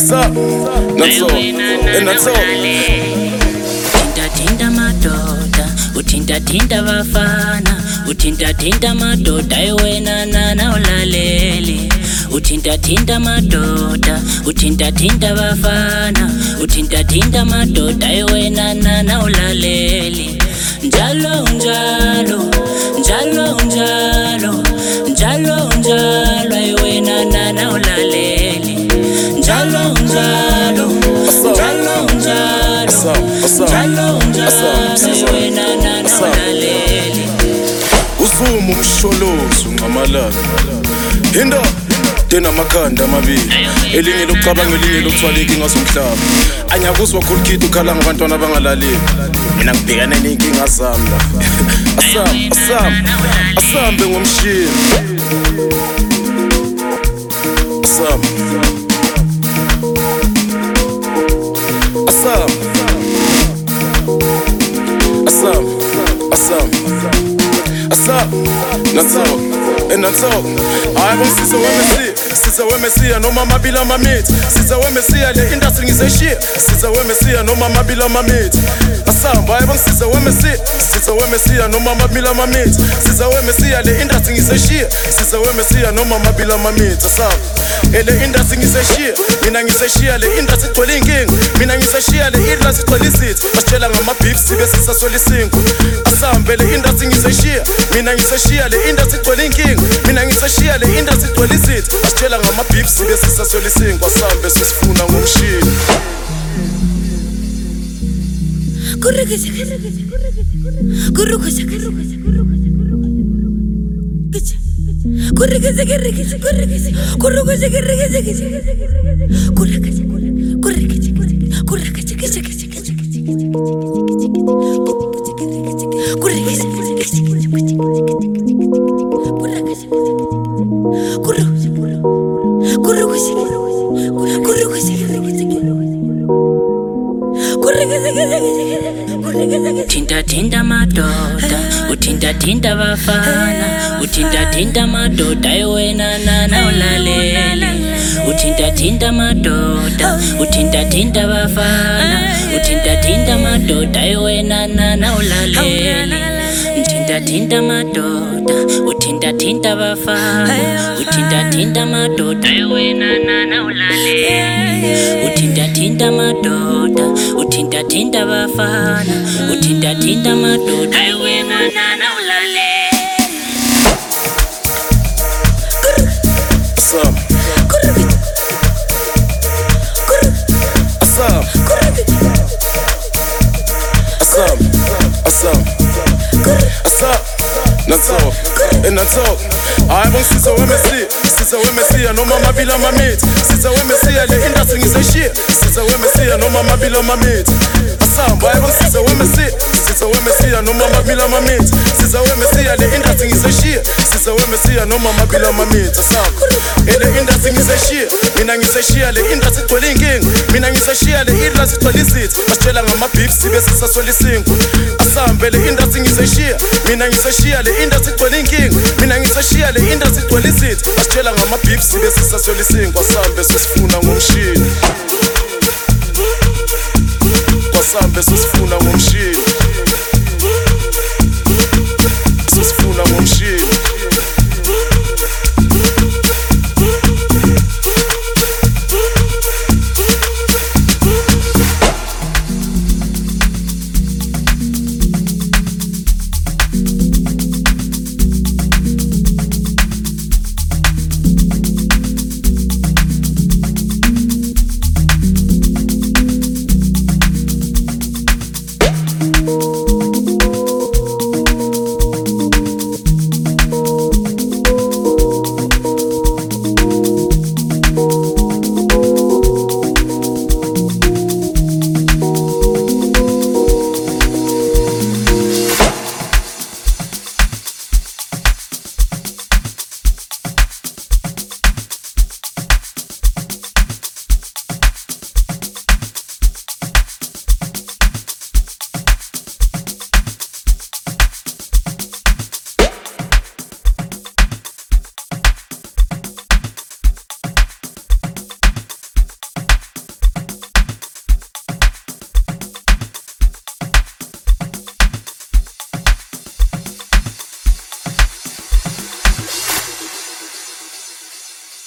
Asa, not so, and not so. Tinda madoda, tinda bafana, tinda madoda, iwena na ulalele. Tinda madoda, tinda bafana, tinda madoda, iwena na ulalele. Njalo njalo, njalo njalo, njalo njalo, iwena na ulalele. Njalo njalo, njalo njalo, njalo njalo, iwena na ulalele. Uzuma umsholozi unqamalala. Hinda tena makhanda amabili. Elinye lokucabanga elinye lokuthwala inkinga zomhlaba. Anyakuzwa khulu kithi ukhala ngabantwana abangalaleli. Mina ngibhekane nenkinga zami la. Asambe ngomshini. Asam, that's all, and that's all. I want to see when Messia, no mama bila mamit. Sister when Messia, the industry is a shit. Sister when Messia, no mama bila mamit. Asam, I want to see when Messia, no mama bila mamit. Sister when Messia, the industry is a shit. Sister when Messia, no mama bila mamit. Asam, the industry is a shit. Mina is a shit, the industry twelling. Mina is a shit, the industry tollicit. Ashela ngama beefs, sibesa solicing. Asam, the industry is a shit. Mina is a shit, the industry twelling. Mina is a shit, the industry tollicit. Ashela ngama beefs, sibesa solicing. Asambe sisifuna ngomshini. Tinda madoda, tinda bafana, tinda madoda, iwena na ulalele. Tinda madoda, tinda bafana, tinda madoda, iwena na ulalele. Tinda madoda, tinda bafana, tinda madoda, iwena na ulalele. Tinda madoda, tinda bafana, tinda madoda, iwena na ulalele. That's all, and that's all. I want to see when Messia, no mama bila mamit. Sister when Messia, the industry is a shit. Sister when Messia, no mama bila mamit. Asam, I want to see when Messia, no mama bila mamit. Sister when Messia, the industry is a shit. Sister when Messia, no mama bila mamit. Asam, the industry is a shit. Mina is a shit, the industry twelling. Mina is a shit, the industry tollicit. Ashela ngama beefs, sibesa solicing. Asam, the industry is a shit. Mina is a shit, the industry twelling. Mina is a shit, the industry tollicit.